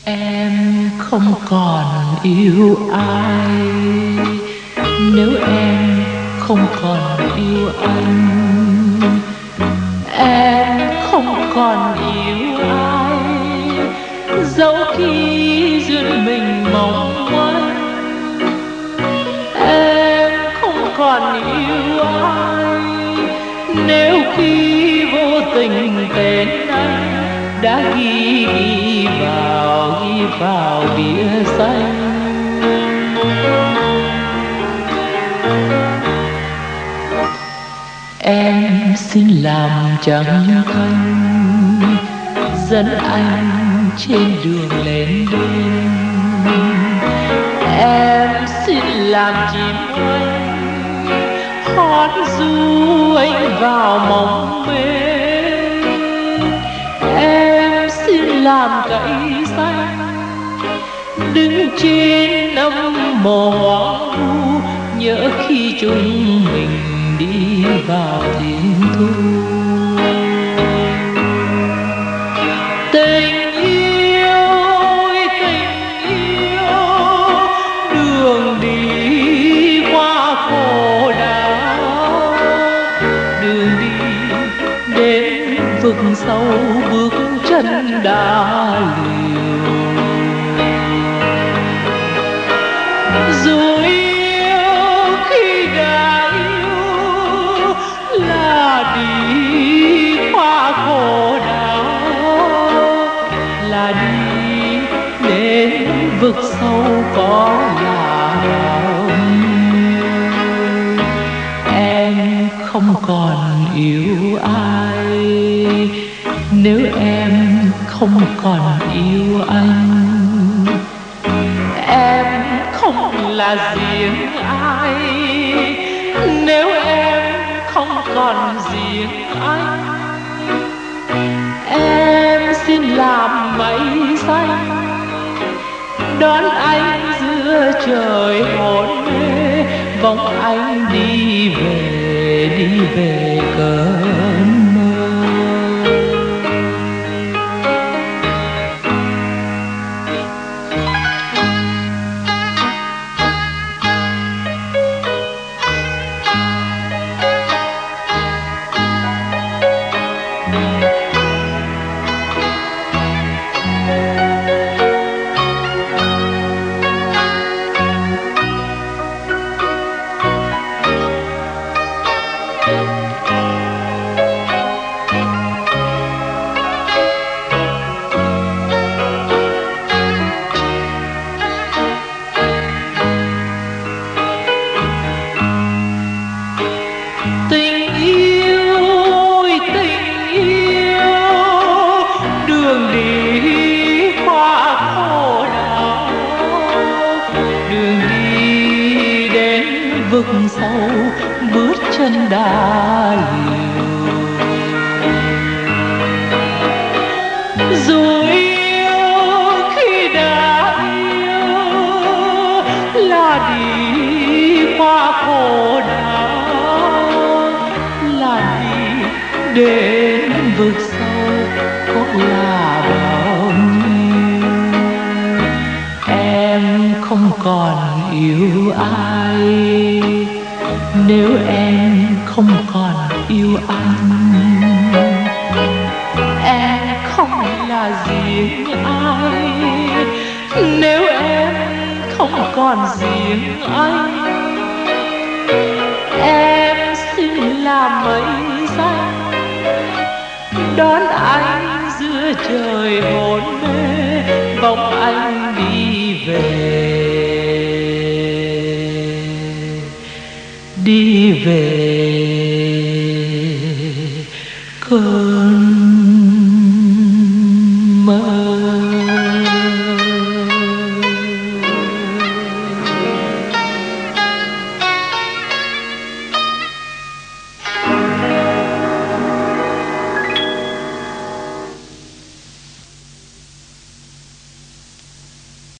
Em không còn yêu ai nếu em không còn yêu anh. Em không còn yêu ai dẫu khi duyên mình mong manh. Em không còn yêu ai nếu khi vô tình tên anh đã ghi vào bia xanh. Em xin làm trắng thanh dẫn anh trên đường lên đêm. Em xin làm chim anh hót ru anh vào mộng mê. Em xin làm cây xanh đứng trên âm mồ hoang vu nhớ khi chúng mình đi vào thiên thu. Tình yêu ơi tình yêu đường đi qua khổ đau, đường đi đến vực sâu bước chân đã liều. Dù yêu khi đã yêu là đi qua khổ đau, là đi đến vực sâu có lòng. Em không còn yêu ai nếu em không còn yêu anh. Em không là riêng ai nếu em không còn riêng anh. Em xin làm mây xanh đón anh giữa trời hôn mê. Bóng anh đi về cơn mơ. Tình yêu ơi tình yêu đường đi qua khổ đau, đường đi đến vực sâu bước chân đã liều. Dù yêu khi đã yêu là đi qua khổ đau, là đi đến vực sâu có là bao nhiêu. Em không còn yêu ai nếu em không còn yêu anh. Em không là riêng ai nếu em không còn riêng anh. Em xin làm mây xanh đón anh giữa trời hôn mê. Bóng anh đi về cơn